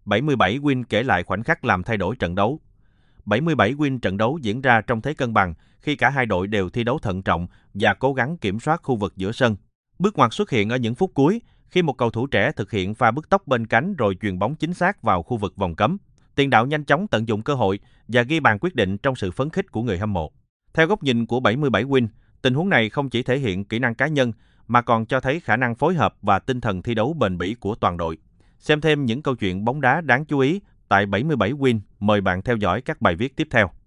77 win kể lại khoảnh khắc làm thay đổi trận đấu. 77 win trận đấu diễn ra trong thế cân bằng khi cả hai đội đều thi đấu thận trọng và cố gắng kiểm soát khu vực giữa sân. Bước ngoặt xuất hiện ở những phút cuối khi một cầu thủ trẻ thực hiện pha bứt tốc bên cánh rồi chuyền bóng chính xác vào khu vực vòng cấm. Tiền đạo nhanh chóng tận dụng cơ hội và ghi bàn quyết định trong sự phấn khích của người hâm mộ. Theo góc nhìn của 77 win, tình huống này không chỉ thể hiện kỹ năng cá nhân mà còn cho thấy khả năng phối hợp và tinh thần thi đấu bền bỉ của toàn đội. Xem thêm những câu chuyện bóng đá đáng chú ý tại 77 win, mời bạn theo dõi các bài viết tiếp theo.